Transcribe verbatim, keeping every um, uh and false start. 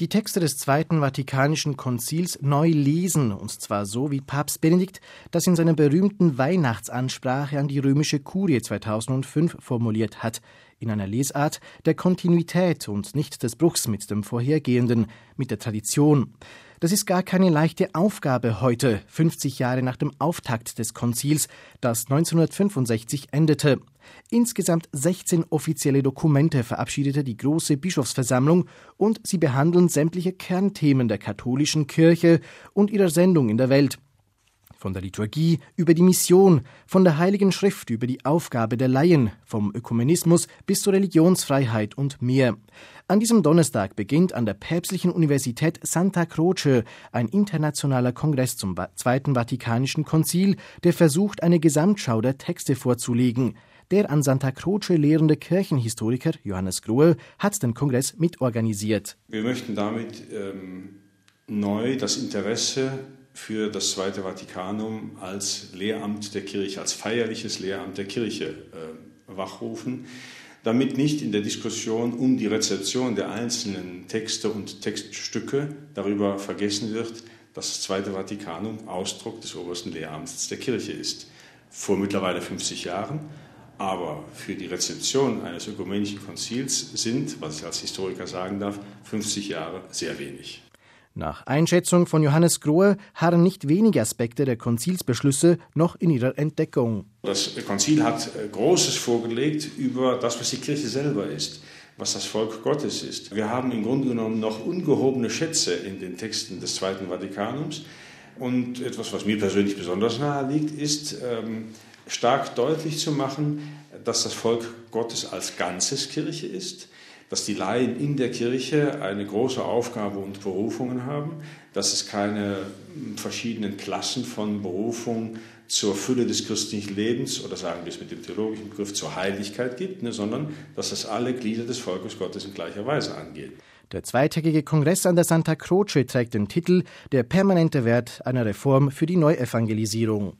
Die Texte des Zweiten Vatikanischen Konzils neu lesen, und zwar so wie Papst Benedikt das in seiner berühmten Weihnachtsansprache an die römische Kurie zweitausendfünf formuliert hat, in einer Lesart der Kontinuität und nicht des Bruchs mit dem Vorhergehenden, mit der Tradition. Das ist gar keine leichte Aufgabe heute, fünfzig Jahre nach dem Auftakt des Konzils, das neunzehnhundertfünfundsechzig endete. Insgesamt sechzehn offizielle Dokumente verabschiedete die Große Bischofsversammlung und sie behandeln sämtliche Kernthemen der katholischen Kirche und ihrer Sendung in der Welt. Von der Liturgie über die Mission, von der Heiligen Schrift über die Aufgabe der Laien, vom Ökumenismus bis zur Religionsfreiheit und mehr. An diesem Donnerstag beginnt an der Päpstlichen Universität Santa Croce ein internationaler Kongress zum Zweiten Vatikanischen Konzil, der versucht, eine Gesamtschau der Texte vorzulegen. Der an Santa Croce lehrende Kirchenhistoriker Johannes Grohe hat den Kongress mitorganisiert. Wir möchten damit ähm, neu das Interesse für das Zweite Vatikanum als Lehramt der Kirche, als feierliches Lehramt der Kirche äh, wachrufen, damit nicht in der Diskussion um die Rezeption der einzelnen Texte und Textstücke darüber vergessen wird, dass das Zweite Vatikanum Ausdruck des obersten Lehramts der Kirche ist. Vor mittlerweile fünfzig Jahren, aber für die Rezeption eines ökumenischen Konzils sind, was ich als Historiker sagen darf, fünfzig Jahre sehr wenig. Nach Einschätzung von Johannes Grohe harren nicht wenige Aspekte der Konzilsbeschlüsse noch in ihrer Entdeckung. Das Konzil hat Großes vorgelegt über das, was die Kirche selber ist, was das Volk Gottes ist. Wir haben im Grunde genommen noch ungehobene Schätze in den Texten des Zweiten Vatikanums. Und etwas, was mir persönlich besonders nahe liegt, ist ähm, stark deutlich zu machen, dass das Volk Gottes als Ganzes Kirche ist, dass die Laien in der Kirche eine große Aufgabe und Berufungen haben, dass es keine verschiedenen Klassen von Berufung zur Fülle des christlichen Lebens oder sagen wir es mit dem theologischen Begriff zur Heiligkeit gibt, ne, sondern dass es alle Glieder des Volkes Gottes in gleicher Weise angeht. Der zweitägige Kongress an der Santa Croce trägt den Titel »Der permanente Wert einer Reform für die Neuevangelisierung«.